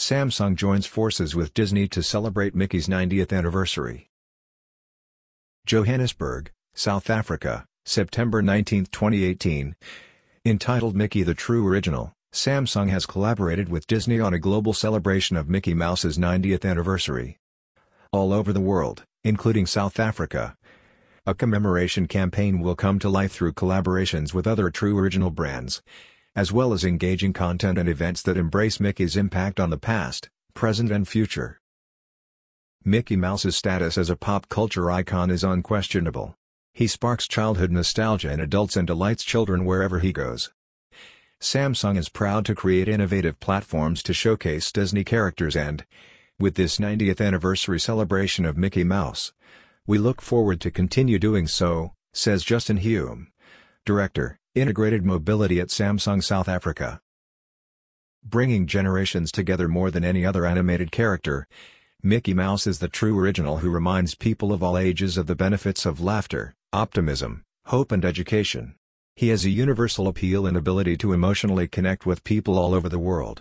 Samsung joins forces with Disney to celebrate Mickey's 90th anniversary. Johannesburg, South Africa, September 19, 2018. Entitled Mickey the True Original, Samsung has collaborated with Disney on a global celebration of Mickey Mouse's 90th anniversary. All over the world, including South Africa, a commemoration campaign will come to life through collaborations with other true original brands, as well as engaging content and events that embrace Mickey's impact on the past, present and future. Mickey Mouse's status as a pop culture icon is unquestionable. He sparks childhood nostalgia in adults and delights children wherever he goes. Samsung is proud to create innovative platforms to showcase Disney characters and, with this 90th anniversary celebration of Mickey Mouse, we look forward to continue doing so, says Justin Hume, Director, Integrated Mobility at Samsung South Africa. Bringing generations together more than any other animated character, Mickey Mouse is the true original who reminds people of all ages of the benefits of laughter, optimism, hope and education. He has a universal appeal and ability to emotionally connect with people all over the world.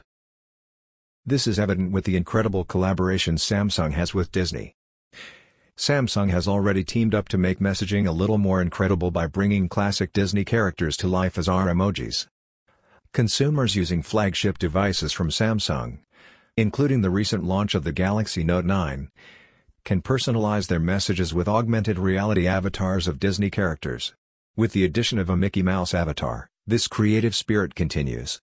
This is evident with the incredible collaboration Samsung has with Disney. Samsung has already teamed up to make messaging a little more incredible by bringing classic Disney characters to life as our emojis. Consumers using flagship devices from Samsung, including the recent launch of the Galaxy Note 9, can personalize their messages with augmented reality avatars of Disney characters. With the addition of a Mickey Mouse avatar, this creative spirit continues.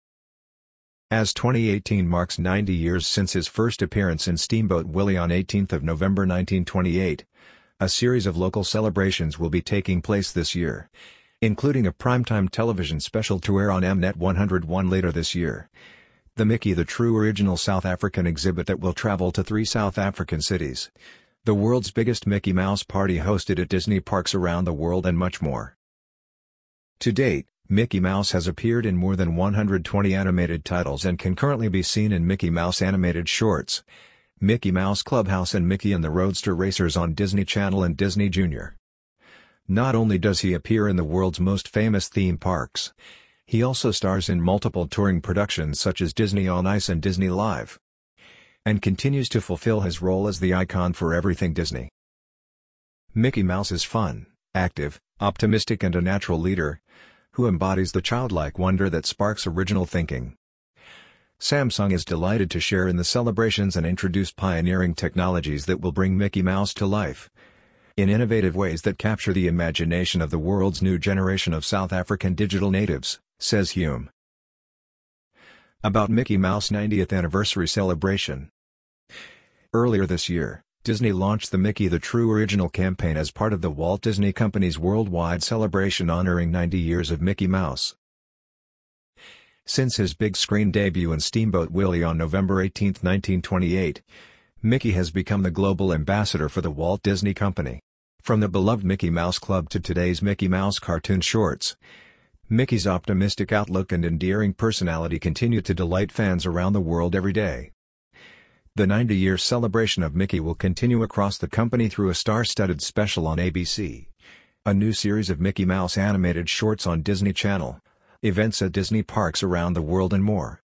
As 2018 marks 90 years since his first appearance in Steamboat Willie on 18th of November 1928, a series of local celebrations will be taking place this year, including a primetime television special to air on Mnet 101 later this year. The Mickey the True Original South African exhibit that will travel to 3 South African cities, the world's biggest Mickey Mouse party hosted at Disney parks around the world and much more. To date, Mickey Mouse has appeared in more than 120 animated titles and can currently be seen in Mickey Mouse Animated Shorts, Mickey Mouse Clubhouse and Mickey and the Roadster Racers on Disney Channel and Disney Junior. Not only does he appear in the world's most famous theme parks, he also stars in multiple touring productions such as Disney on Ice and Disney Live, and continues to fulfill his role as the icon for everything Disney. Mickey Mouse is fun, active, optimistic and a natural leader, who embodies the childlike wonder that sparks original thinking. Samsung is delighted to share in the celebrations and introduce pioneering technologies that will bring Mickey Mouse to life in innovative ways that capture the imagination of the world's new generation of South African digital natives, says Hume. About Mickey Mouse 90th anniversary celebration. Earlier this year, Disney launched the Mickey the True Original campaign as part of the Walt Disney Company's worldwide celebration honoring 90 years of Mickey Mouse. Since his big screen debut in Steamboat Willie on November 18, 1928, Mickey has become the global ambassador for the Walt Disney Company. From the beloved Mickey Mouse Club to today's Mickey Mouse cartoon shorts, Mickey's optimistic outlook and endearing personality continue to delight fans around the world every day. The 90-year celebration of Mickey will continue across the company through a star-studded special on ABC, a new series of Mickey Mouse animated shorts on Disney Channel, events at Disney parks around the world and more.